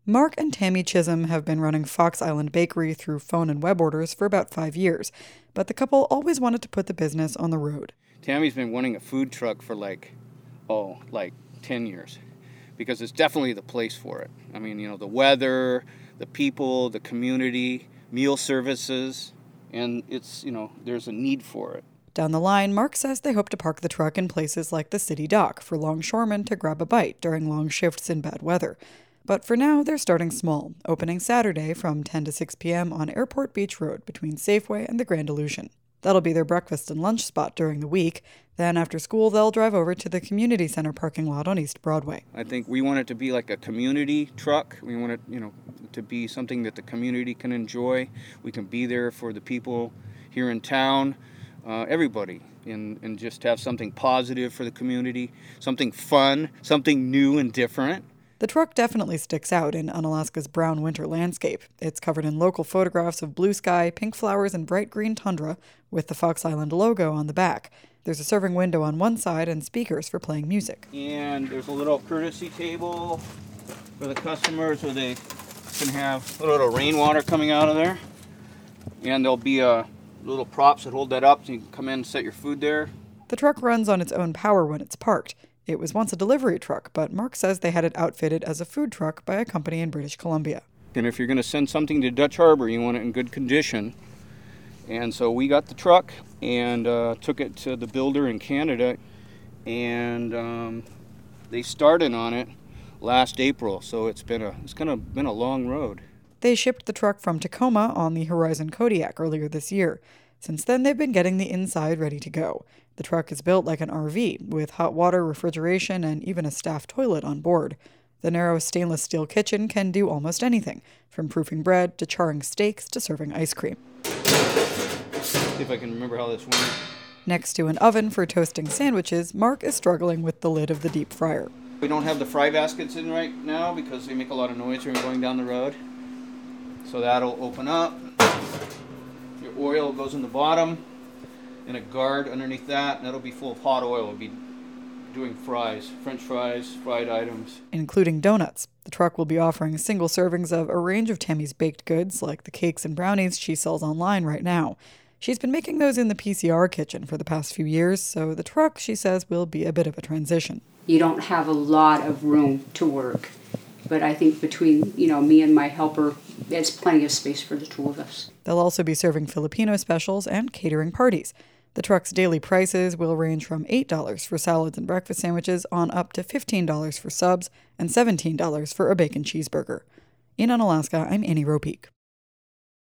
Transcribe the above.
Mark and Tammy Chisholm have been running Fox Island Bakery through phone and web orders for about 5 years, but the couple always wanted to put the business on the road. Tammy's been wanting a food truck for like 10 years, because it's definitely the place for it. I mean, the weather, the people, the community, meal services, and it's, there's a need for it. Down the line, Mark says they hope to park the truck in places like the city dock for longshoremen to grab a bite during long shifts in bad weather. But for now, they're starting small, opening Saturday from 10 to 6 p.m. on Airport Beach Road between Safeway and the Grand Illusion. That'll be their breakfast and lunch spot during the week. Then after school, they'll drive over to the community center parking lot on East Broadway. I think we want it to be like a community truck. We want it, to be something that the community can enjoy. We can be there for the people here in town, everybody, and just have something positive for the community, something fun, something new and different. The truck definitely sticks out in Unalaska's brown winter landscape. It's covered in local photographs of blue sky, pink flowers, and bright green tundra with the Fox Island logo on the back. There's a serving window on one side and speakers for playing music. And there's a little courtesy table for the customers where they can have a little rainwater coming out of there. And there'll be little props that hold that up so you can come in and set your food there. The truck runs on its own power when it's parked. It was once a delivery truck, but Mark says they had it outfitted as a food truck by a company in British Columbia. And if you're going to send something to Dutch Harbor, you want it in good condition. And so we got the truck and took it to the builder in Canada, and they started on it last April. So it's been a long road. They shipped the truck from Tacoma on the Horizon Kodiak earlier this year. Since then, they've been getting the inside ready to go. The truck is built like an RV, with hot water, refrigeration, and even a staff toilet on board. The narrow stainless steel kitchen can do almost anything, from proofing bread to charring steaks to serving ice cream. See if I can remember how this went. Next to an oven for toasting sandwiches, Mark is struggling with the lid of the deep fryer. We don't have the fry baskets in right now because they make a lot of noise when you're going down the road. So that'll open up. Your oil goes in the bottom, and a guard underneath that, and that'll be full of hot oil. It'll be doing fries, French fries, fried items. Including donuts. The truck will be offering single servings of a range of Tammy's baked goods, like the cakes and brownies she sells online right now. She's been making those in the PCR kitchen for the past few years, so the truck, she says, will be a bit of a transition. You don't have a lot of room to work, but I think between, me and my helper, there's plenty of space for the two of us. They'll also be serving Filipino specials and catering parties. The truck's daily prices will range from $8 for salads and breakfast sandwiches on up to $15 for subs and $17 for a bacon cheeseburger. In Unalaska, I'm Annie Ropeek.